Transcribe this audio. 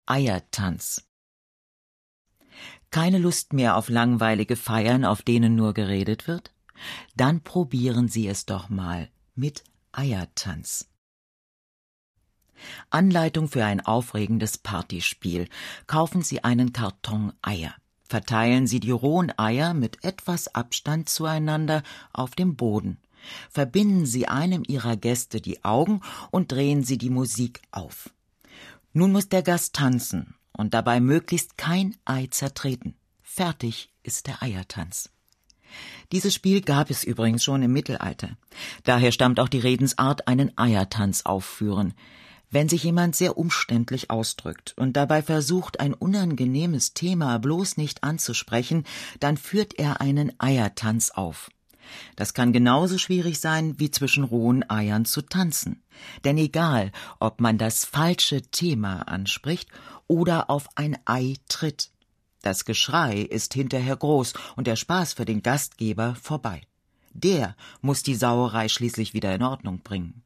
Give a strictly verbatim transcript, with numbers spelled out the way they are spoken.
Eiertanz. Keine Lust mehr auf langweilige Feiern, auf denen nur geredet wird? Dann probieren Sie es doch mal mit Eiertanz. Anleitung für ein aufregendes Partyspiel. Kaufen Sie einen Karton Eier. Verteilen Sie die rohen Eier mit etwas Abstand zueinander auf dem Boden. Verbinden Sie einem Ihrer Gäste die Augen und drehen Sie die Musik auf. Nun muss der Gast tanzen und dabei möglichst kein Ei zertreten. Fertig ist der Eiertanz. Dieses Spiel gab es übrigens schon im Mittelalter. Daher stammt auch die Redensart, einen Eiertanz aufführen. Wenn sich jemand sehr umständlich ausdrückt und dabei versucht, ein unangenehmes Thema bloß nicht anzusprechen, dann führt er einen Eiertanz auf. Das kann genauso schwierig sein, wie zwischen rohen Eiern zu tanzen. Denn egal, ob man das falsche Thema anspricht oder auf ein Ei tritt, das Geschrei ist hinterher groß und der Spaß für den Gastgeber vorbei. Der muss die Sauerei schließlich wieder in Ordnung bringen.